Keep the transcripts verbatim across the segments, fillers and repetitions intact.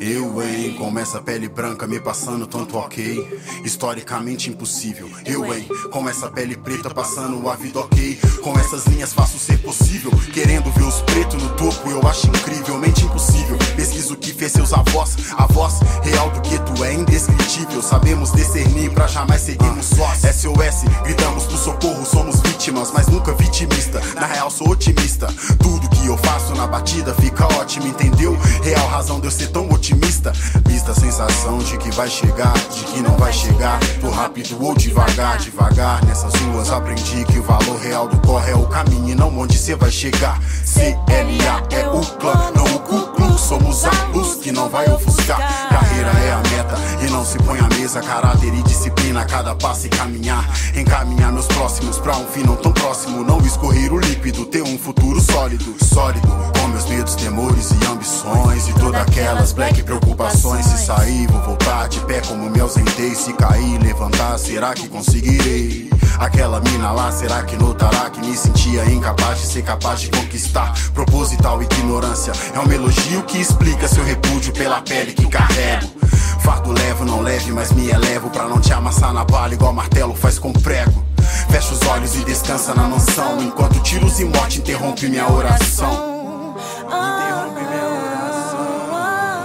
Eu, hein, com essa pele branca me passando tanto ok, historicamente impossível. Eu, hein, com essa pele preta passando a vida ok. Com essas linhas faço ser possível, querendo ver os pretos no topo, eu acho incrivelmente impossível. Pesquiso o que fez seus avós, a voz real do gueto é indescritível. Sabemos discernir pra jamais seguirmos sós. S O S, gritamos pro socorro, somos vítimas, mas nunca vitimista. Na real sou otimista, tudo que eu faço na batida fica ótimo, entendeu? Real razão de eu ser tão otimista. Mista sensação de que vai chegar, de que não vai chegar. Tô rápido ou devagar, devagar. Nessas ruas aprendi que o valor real do corre é o caminho e não onde cê vai chegar. C L A é o clã, não o Ku Klux. Somos a luz que não vai ofuscar. Carreira é a meta e não se põe à mesa. Caráter e disciplina, cada passo e caminhar. Encaminhar meus próximos pra um fim não tão próximo. Não escorrer o líquido, ter um futuro sólido. Sólido, com meus medos, temores e ambições. E todas aquelas black preocupações. Se sair, vou voltar de pé como me ausentei. Se cair, levantar, será que conseguirei? Aquela mina lá, será que notará que me sentia incapaz de ser capaz de conquistar? Proposital ignorância é um elogio que explica seu repúdio pela pele que carrego. Fardo levo, não leve, mas me elevo pra não te amassar na bala igual martelo faz com prego. Fecha os olhos e descansa na mansão, enquanto tiros e morte interrompe minha oração. Interrompe minha oração.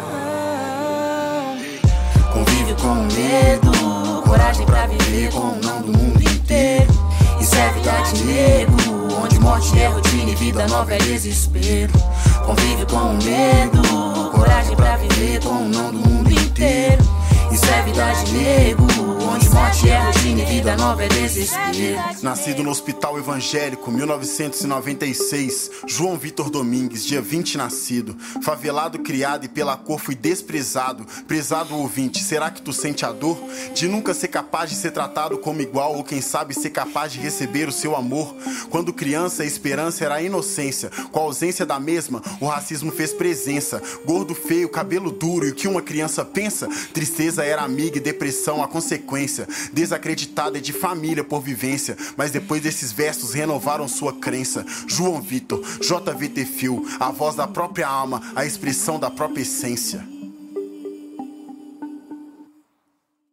Convive com o medo, coragem pra viver com o não do mundo inteiro. Isso é vida de nego, onde morte é rotina e vida nova é desespero. Convive com o medo, coragem pra viver com o não do mundo inteiro. Isso é vida de nego, onde morte é rotina e vida nova é desespero. Nascido no hospital evangélico, mil novecentos e noventa e seis. João Vitor Domingues, dia vinte nascido. Favelado, criado e pela cor fui desprezado. Prezado ouvinte, será que tu sente a dor de nunca ser capaz de ser tratado como igual? Ou quem sabe ser capaz de receber o seu amor? Quando criança a esperança era a inocência. Com a ausência da mesma, o racismo fez presença. Gordo, feio, cabelo duro, e o que uma criança pensa? Tristeza era amiga e depressão a consequência. Desacreditada é de família por vivência, mas depois desses versos renovaram sua crença. João Vitor, J V T Fio, a voz da própria alma, a expressão da própria essência.